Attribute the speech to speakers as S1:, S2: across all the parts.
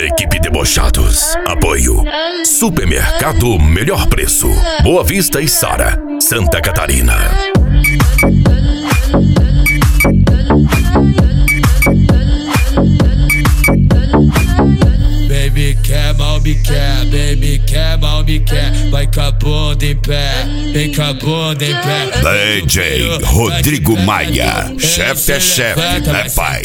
S1: Equipe Debochados. Apoio Supermercado Melhor Preço, Boa Vista e Sara, Santa Catarina.
S2: Baby quer, mal me quer, baby quer, mal me quer. Vai com a bunda em pé, vem com a bunda em pé.
S1: DJ Rodrigo Maia, chefe é chefe, né pai?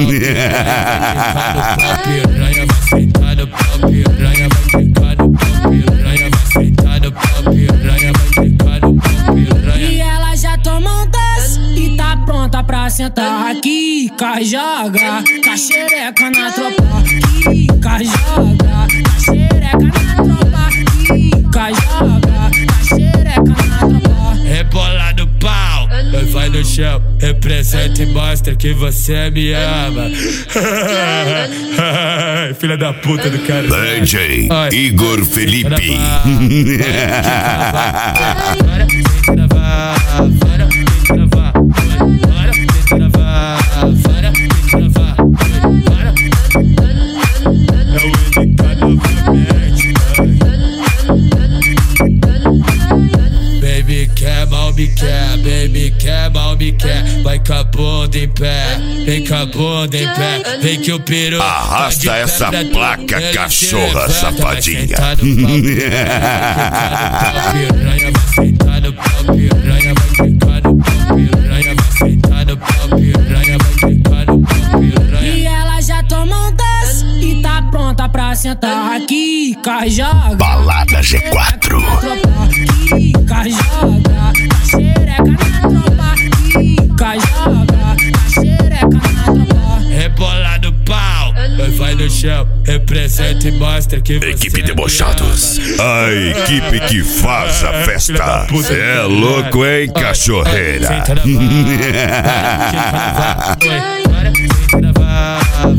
S2: Piranha vai sentar no pau, piranha vai ficar no pau, piranha vai sentar no pau, piranha vai ficar no pau, piranha.
S3: E ela já tomou um desce e tá pronta pra sentar. Quica, joga, com a xereca na tropa. Quica, joga, com a xereca na tropa. Quica, joga, com a xereca na tropa.
S2: Rebola no pau, vai no chão, representa e mostra que você me ama. Filha da puta do cara.
S1: DJ Igor Felipe.
S2: Baby quer, mal me quer, baby quer, mal me quer. Vai com a bunda em pé, vem com a bunda em pé. Vem que o peru
S1: arrasta essa placa, cachorra safadinha.
S2: Piranha vai sentar no pau, piranha vai ficar no pau, piranha vai sentar no pau, piranha vai ficar no pau, piranha.
S3: E ela já tomou um desce e tá pronta pra sentar. Quica, joga,
S1: Balada G4.
S3: Quica, joga, com a xereca na tropa. Quica, joga, com a xereca na tropa.
S2: Rebola no pau, vai no chão, representa e mostra que você
S1: Equipe Debochados, a equipe que faz a festa. Cê é louco, hein, cachorreira?
S2: Senta na vara,